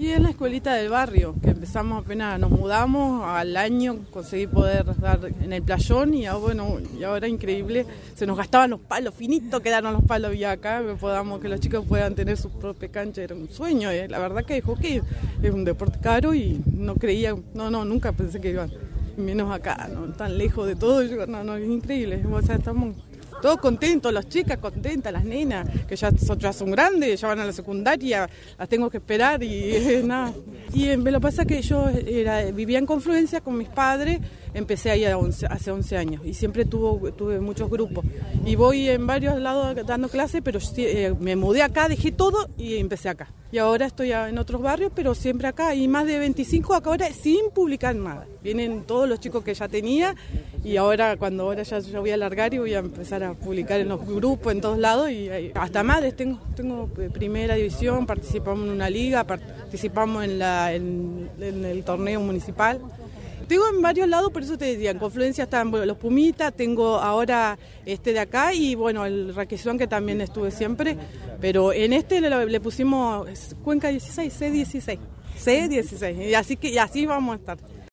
Y en la escuelita del barrio, que empezamos apenas, nos mudamos, al año conseguí poder dar en el playón y ahora increíble, se nos gastaban los palos, finitos quedaron los palos y acá que los chicos puedan tener su propia cancha, era un sueño, la verdad que el hockey es un deporte caro y no creía, nunca pensé que iban, menos acá, no, tan lejos de todo, es increíble, o sea, estamos todos contentos, las chicas contentas, las nenas, que ya son grandes, ya van a la secundaria, las tengo que esperar y nada. Y me lo pasa que yo vivía en Confluencia con mis padres, empecé ahí hace 11 años y siempre tuve muchos grupos. Y voy en varios lados dando clases, pero me mudé acá, dejé todo y empecé acá. Y ahora estoy en otros barrios, pero siempre acá. Y más de 25 acá ahora sin publicar nada. Vienen todos los chicos que ya tenía y ahora ya voy a alargar y voy a empezar a publicar en los grupos, en todos lados. Y hasta madres, tengo primera división, participamos en una liga, participamos en el torneo municipal. Tengo en varios lados, por eso te decía, en Confluencia están los Pumitas, tengo ahora de acá y el Raquelón que también estuve siempre, pero en le pusimos Cuenca 16, C16, y así vamos a estar.